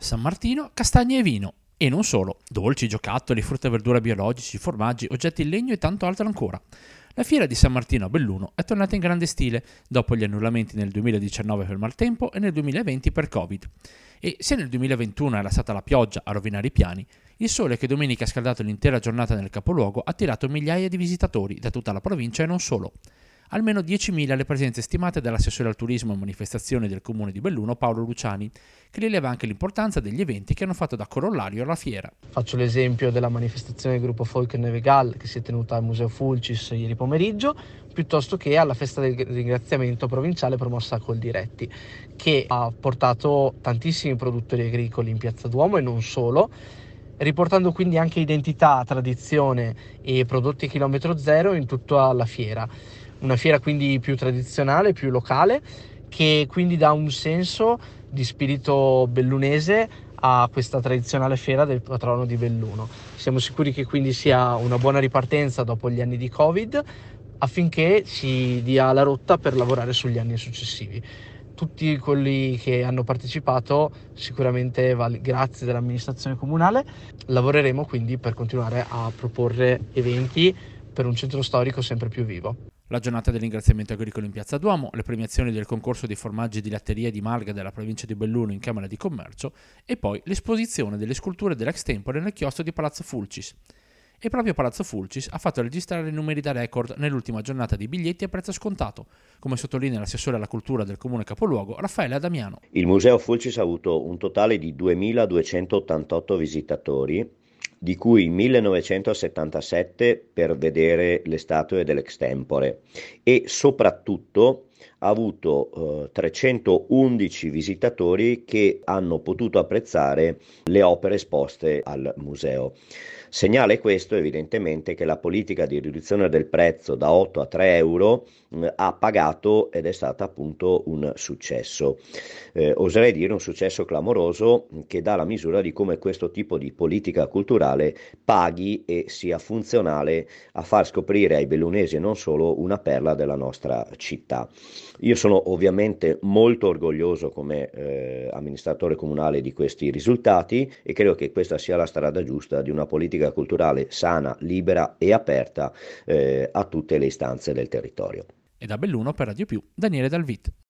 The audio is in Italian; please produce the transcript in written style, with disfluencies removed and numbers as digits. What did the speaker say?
San Martino, castagne e vino. E non solo, dolci, giocattoli, frutta e verdura biologici, formaggi, oggetti in legno e tanto altro ancora. La fiera di San Martino a Belluno è tornata in grande stile, dopo gli annullamenti nel 2019 per maltempo e nel 2020 per Covid. E se nel 2021 era stata la pioggia a rovinare i piani, il sole che domenica ha scaldato l'intera giornata nel capoluogo ha attirato migliaia di visitatori da tutta la provincia e non solo. Almeno 10.000 le presenze stimate dall'assessore al turismo e manifestazioni del comune di Belluno Paolo Luciani, che rileva anche l'importanza degli eventi che hanno fatto da corollario alla fiera. Faccio l'esempio della manifestazione del gruppo Folk Nevegal che si è tenuta al Museo Fulcis ieri pomeriggio, piuttosto che alla festa del ringraziamento provinciale promossa a Coldiretti, che ha portato tantissimi produttori agricoli in Piazza Duomo e non solo, riportando quindi anche identità, tradizione e prodotti a chilometro zero in tutta la fiera. Una fiera quindi più tradizionale, più locale, che quindi dà un senso di spirito bellunese a questa tradizionale fiera del patrono di Belluno. Siamo sicuri che quindi sia una buona ripartenza dopo gli anni di Covid, affinché si dia la rotta per lavorare sugli anni successivi. Tutti quelli che hanno partecipato, sicuramente grazie dell'amministrazione comunale, lavoreremo quindi per continuare a proporre eventi per un centro storico sempre più vivo. La giornata del ringraziamento agricolo in Piazza Duomo, le premiazioni del concorso di formaggi di latteria di Malga della provincia di Belluno in Camera di Commercio e poi l'esposizione delle sculture dell'ex tempore nel chiostro di Palazzo Fulcis. E proprio Palazzo Fulcis ha fatto registrare numeri da record nell'ultima giornata di biglietti a prezzo scontato, come sottolinea l'assessore alla cultura del comune capoluogo Raffaele Adamiano. Il Museo Fulcis ha avuto un totale di 2.288 visitatori, di cui 1977 per vedere le statue dell'ex tempore e soprattutto ha avuto 311 visitatori che hanno potuto apprezzare le opere esposte al museo. Segnale questo evidentemente che la politica di riduzione del prezzo da 8 a 3 euro ha pagato ed è stata appunto un successo. Oserei dire un successo clamoroso che dà la misura di come questo tipo di politica culturale paghi e sia funzionale a far scoprire ai bellunesi e non solo una perla della nostra città. Io sono ovviamente molto orgoglioso come amministratore comunale di questi risultati e credo che questa sia la strada giusta di una politica culturale sana, libera e aperta a tutte le istanze del territorio. E da Belluno per Radio Più, Daniele Dalvit.